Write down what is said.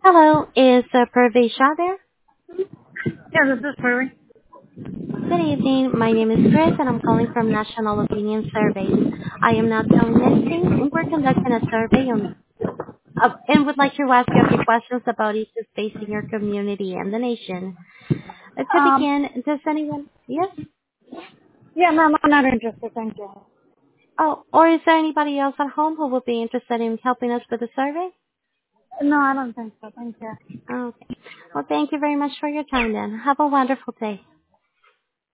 Hello, is Purvi Shah there? Yeah, this is Purvi. Good evening. My name is Chris, and I'm calling from National Opinion Survey. I am not telling anything, and we're conducting a survey and would like to ask you a few questions about issues facing your community and the nation. To Um, begin, does anyone... Yes? yeah, ma'am, I'm not interested. Thank you. Oh, or is there anybody else at home who would be interested in helping us with the survey? No, I don't think so. Thank you. Okay. Well, thank you very much for your time then. Have a wonderful day.